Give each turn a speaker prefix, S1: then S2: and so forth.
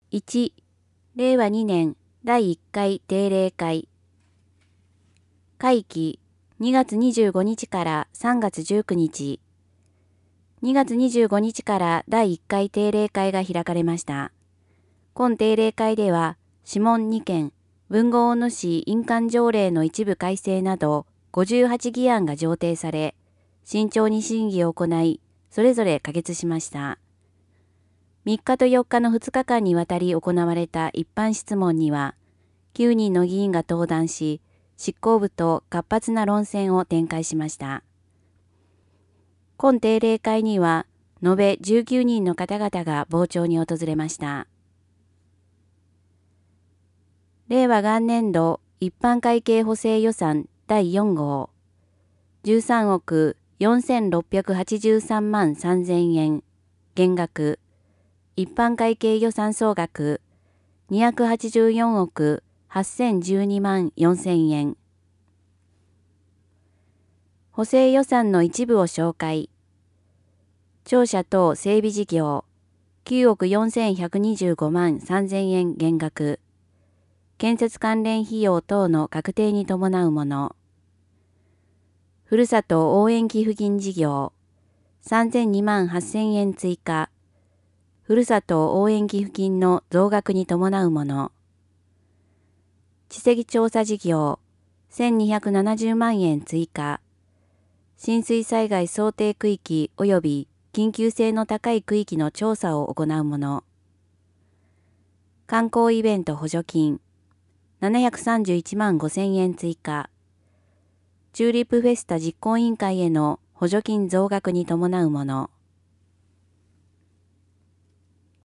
S1: 1、令和2年第1回定例会。会期2月25日から3月19日。2月25日から第1回定例会が開かれました。今定例会では、諮問2件、豊後大野市印鑑条例の一部改正など58議案が上呈され、慎重に審議を行い、それぞれ可決しました。3日と4日の2日間にわたり行われた一般質問には、9人の議員が登壇し、執行部と活発な論戦を展開しました。今定例会には、延べ19人の方々が傍聴に訪れました。令和元年度一般会計補正予算第4号、13億4683万3000円、減額、一般会計予算総額284億8012万4000円。補正予算の一部を紹介。庁舎等整備事業9億4125万3000円減額。建設関連費用等の確定に伴うもの。ふるさと応援寄付金事業3002万8000円追加。ふるさと応援寄付金の増額に伴うもの。地籍調査事業1270万円追加。浸水災害想定区域及び緊急性の高い区域の調査を行うもの。観光イベント補助金731万5000円追加。チューリップフェスタ実行委員会への補助金増額に伴うもの。